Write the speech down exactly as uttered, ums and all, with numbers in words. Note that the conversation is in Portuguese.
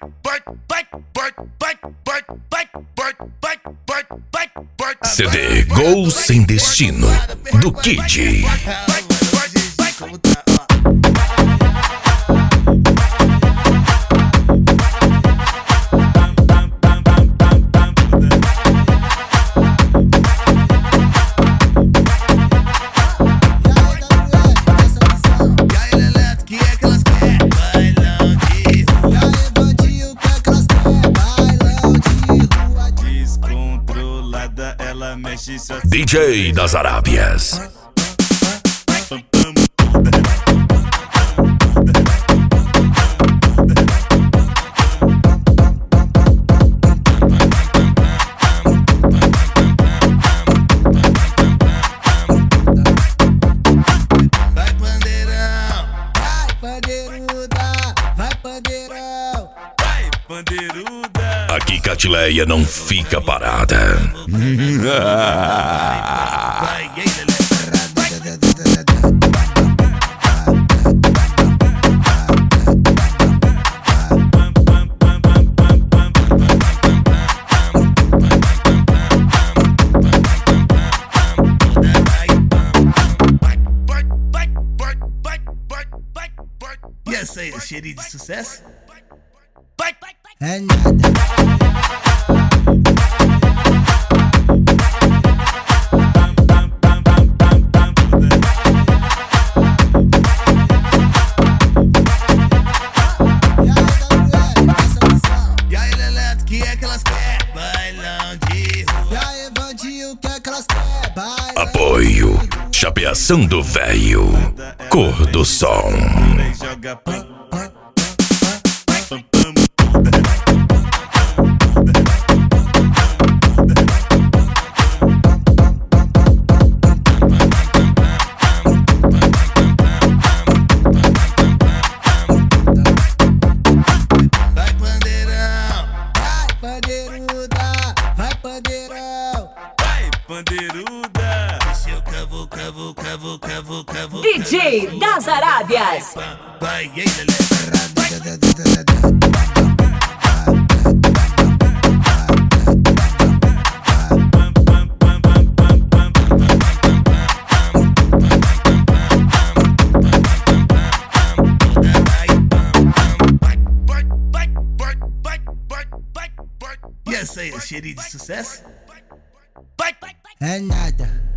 C D Gol Sem Destino, do Kid. D J das Arábias. Vai pandeirão, vai pandeiruda, vai pandeirão, vai pandeiruda. Aqui Catileia não fica parada. E essa aí, cheirinho de sucesso? É nada. E aí, Leleto, que é que elas querem? Bailão de rua. E aí, Vandinho, o que é que elas querem? Baila. Apoio Chapeação do Véio, Cor do Som. Joga pam, pam. Vai pandeirão, Vai, pandeiruda, vai, pandeirão. vai pandeiruda. Deixa eu cavo, cavo, cavo, cavo, cavo. D J das Arábias. Vai, e aí, Leleto? E essa aí, cheirinho de sucesso? É nada.